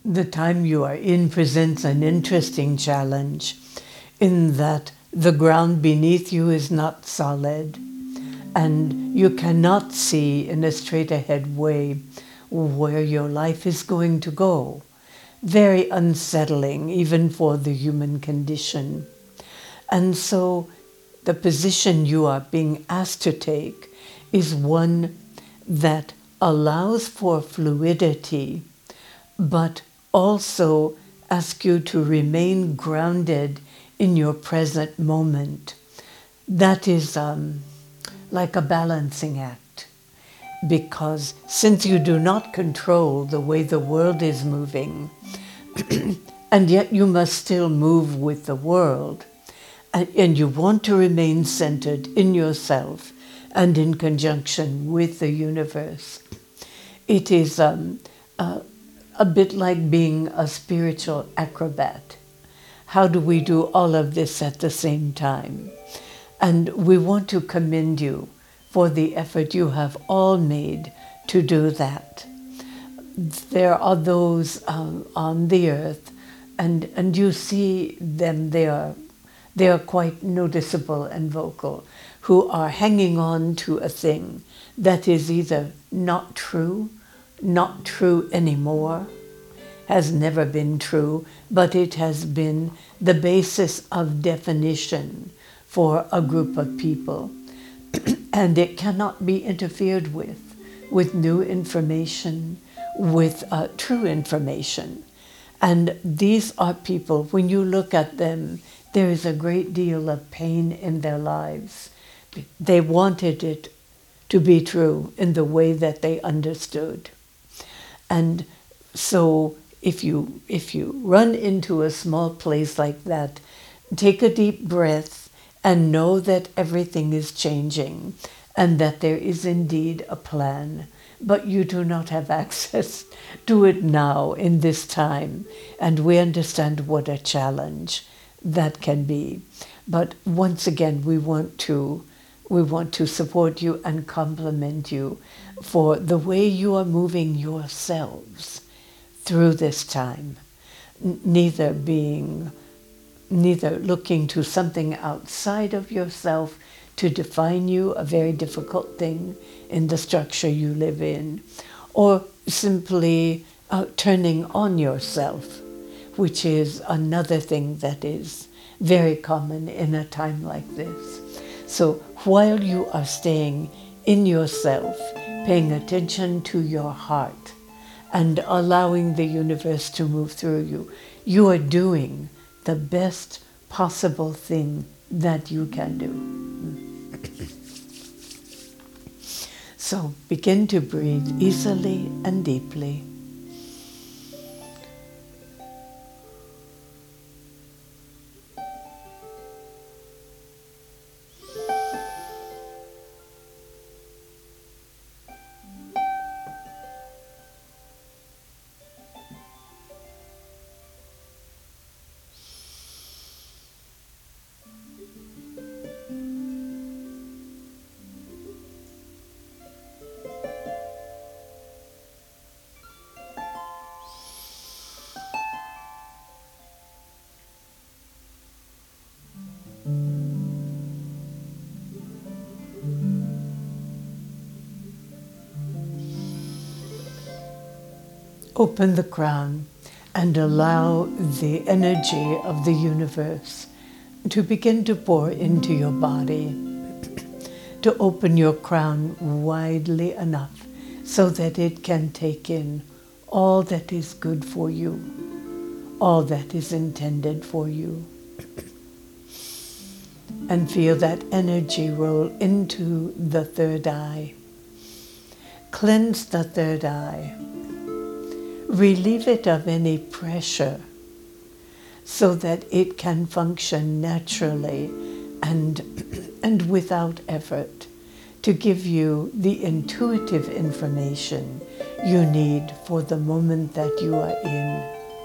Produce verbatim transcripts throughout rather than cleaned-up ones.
The time you are in presents an interesting challenge in that the ground beneath you is not solid and you cannot see in a straight ahead way where your life is going to go. Very unsettling even for the human condition. And so the position you are being asked to take is one that allows for fluidity, but also asks you to remain grounded in your present moment. That is um, like a balancing act, because since you do not control the way the world is moving, and yet you must still move with the world, and, and you want to remain centered in yourself and in conjunction with the universe, it is um, uh, a bit like being a spiritual acrobat. How do we do all of this at the same time? And we want to commend you for the effort you have all made to do that. There are those um, on the earth, and, and you see them, they are, they are quite noticeable and vocal, who are hanging on to a thing that is either not true, not true anymore, has never been true, but it has been the basis of definition for a group of people. And it cannot be interfered with, with new information, with uh, true information. And these are people, when you look at them, there is a great deal of pain in their lives. They wanted it to be true in the way that they understood. And so if you, if you run into a small place like that, take a deep breath and know that everything is changing and that there is indeed a plan, but you do not have access to it now in this time. And we understand what a challenge that can be. But once again, we want to we want to support you and compliment you for the way you are moving yourselves through this time, N- neither being neither looking to something outside of yourself to define you, a very difficult thing in the structure you live in, or simply uh, turning on yourself, which is another thing that is very common in a time like this. So while you are staying in yourself, paying attention to your heart, and allowing the universe to move through you, you are doing the best possible thing that you can do. So begin to breathe easily and deeply. Open the crown and allow the energy of the universe to begin to pour into your body, to open your crown widely enough so that it can take in all that is good for you, all that is intended for you. And feel that energy roll into the third eye. Cleanse the third eye. Relieve it of any pressure so that it can function naturally and, and without effort to give you the intuitive information you need for the moment that you are in.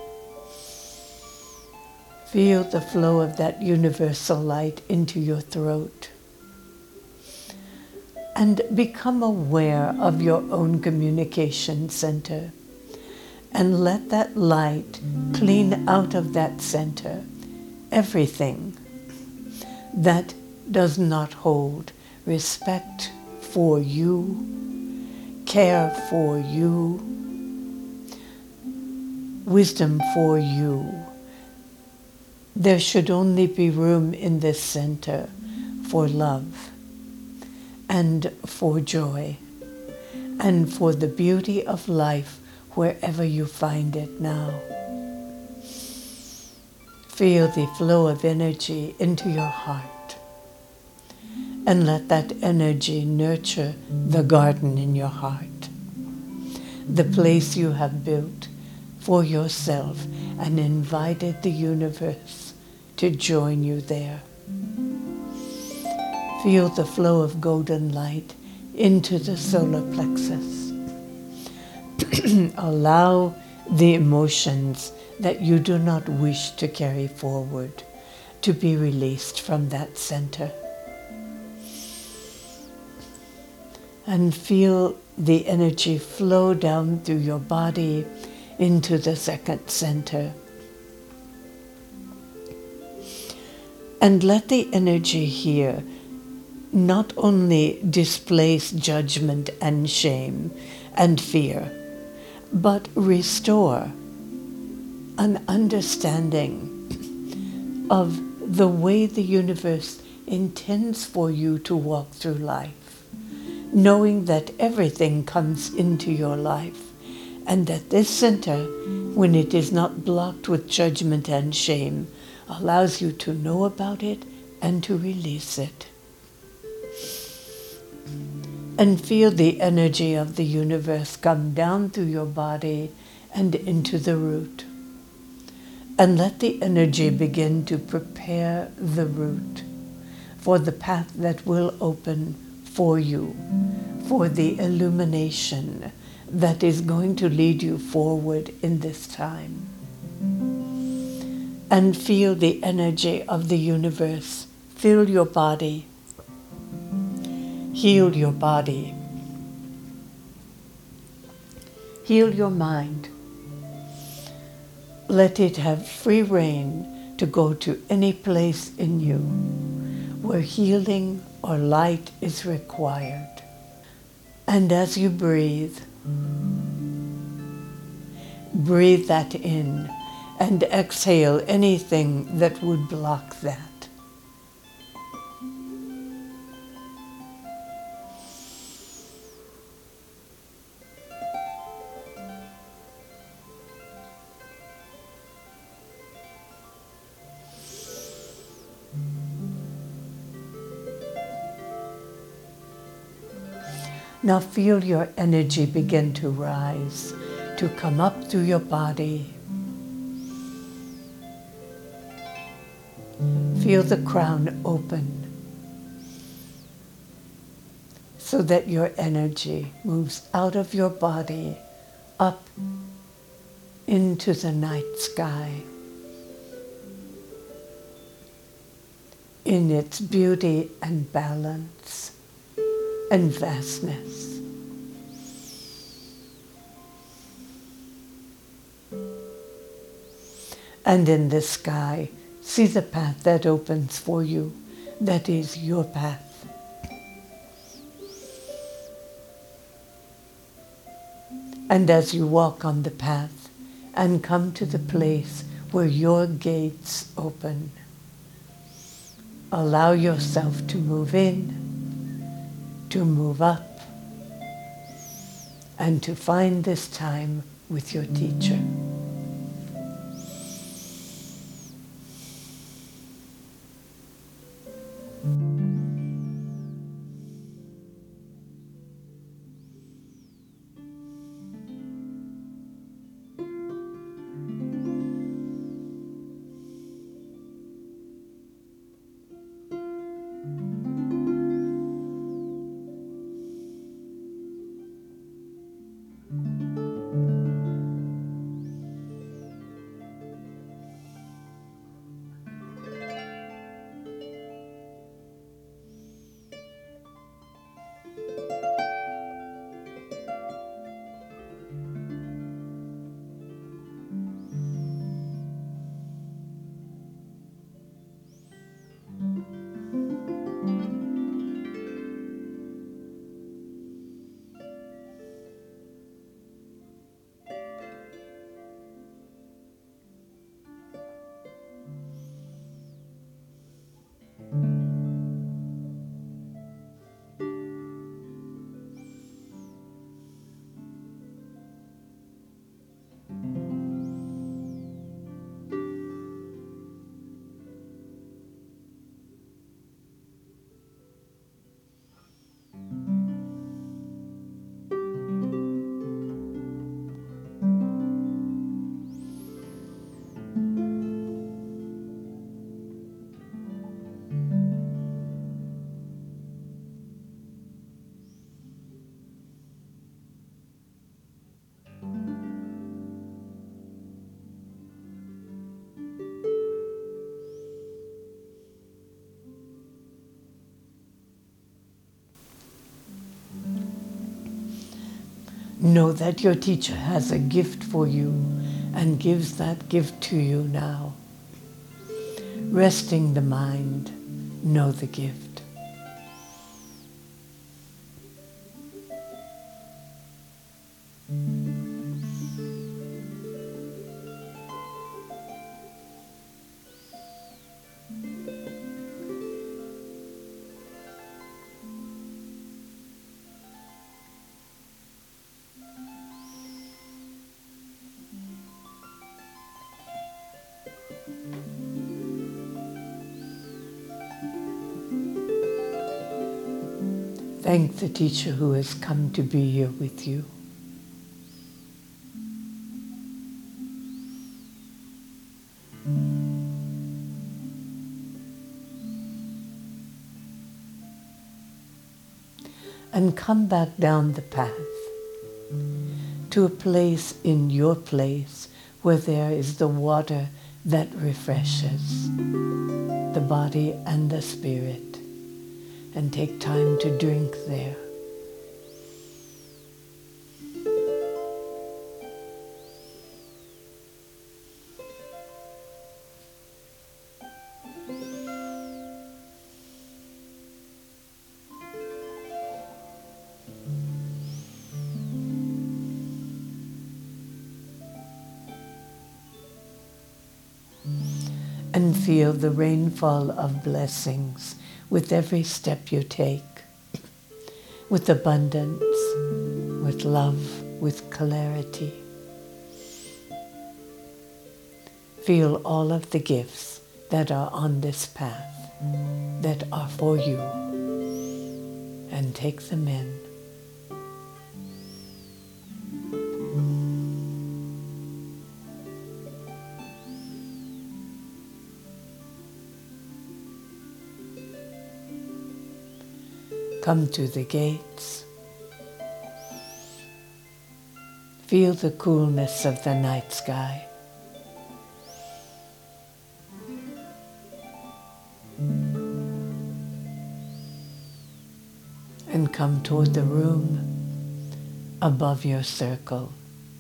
Feel the flow of that universal light into your throat. And become aware of your own communication center. and let that light clean out of that center everything that does not hold respect for you, care for you, wisdom for you. There should only be room in this center for love and for joy and for the beauty of life wherever you find it now. Feel the flow of energy into your heart, and let that energy nurture the garden in your heart, the place you have built for yourself and invited the universe to join you there. Feel the flow of golden light into the solar plexus. Allow the emotions that you do not wish to carry forward to be released from that center. And feel the energy flow down through your body into the second center. And let the energy here not only displace judgment and shame and fear, but restore an understanding of the way the universe intends for you to walk through life, knowing that everything comes into your life, and that this center, when it is not blocked with judgment and shame, allows you to know about it and to release it. And feel the energy of the universe come down through your body and into the root. And let the energy begin to prepare the root for the path that will open for you, for the illumination that is going to lead you forward in this time. And feel the energy of the universe fill your body, heal your body, heal your mind. Let it have free rein to go to any place in you where healing or light is required. And as you breathe, breathe that in and exhale anything that would block that. Now feel your energy begin to rise, to come up through your body. Feel the crown open so that your energy moves out of your body up into the night sky in its beauty and balance and vastness. And in the sky, see the path that opens for you, that is your path. And as you walk on the path and come to the place where your gates open, allow yourself to move in, to move up, and to find this time with your teacher. Know that your teacher has a gift for you and gives that gift to you now. Resting the mind, know the gift. Thank the teacher who has come to be here with you. And come back down the path to a place in your place where there is the water that refreshes the body and the spirit, and take time to drink there. And feel the rainfall of blessings with every step you take, with abundance, with love, with clarity. Feel all of the gifts that are on this path, that are for you, and take them in. Come to the gates. Feel the coolness of the night sky. And come toward the room above your circle.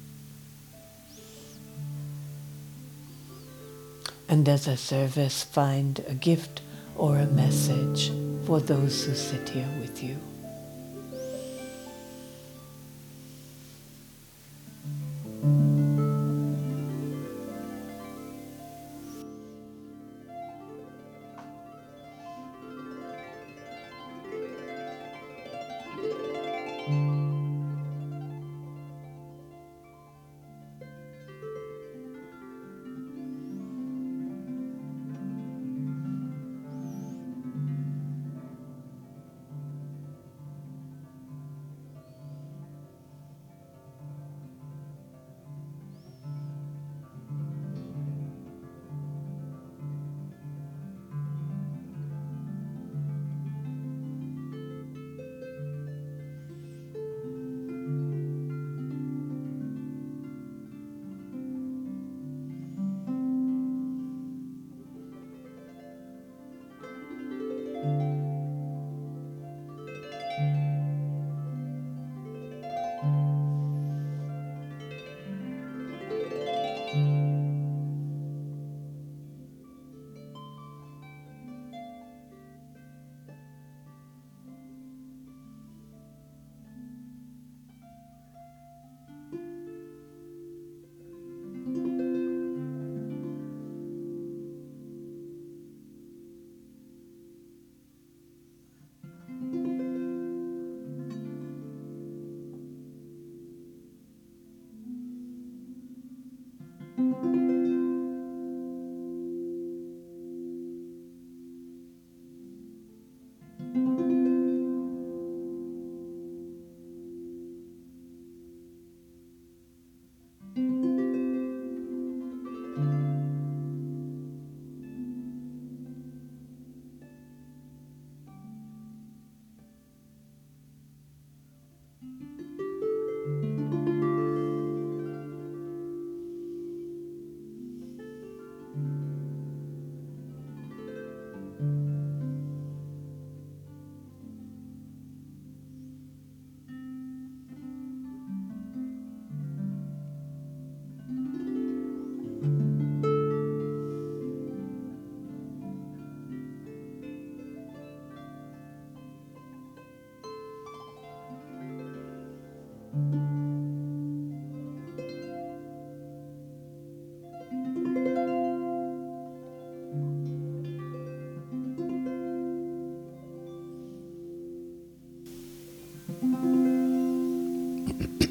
And as a service, find a gift or a message for those who sit here with you.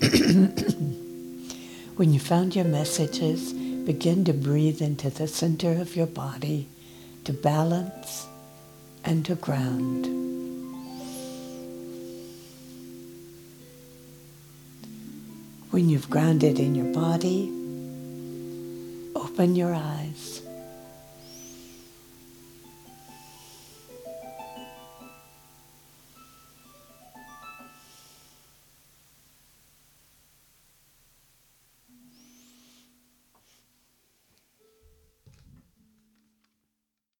When you found your messages, begin to breathe into the center of your body to balance and to ground. When you've grounded in your body, open your eyes.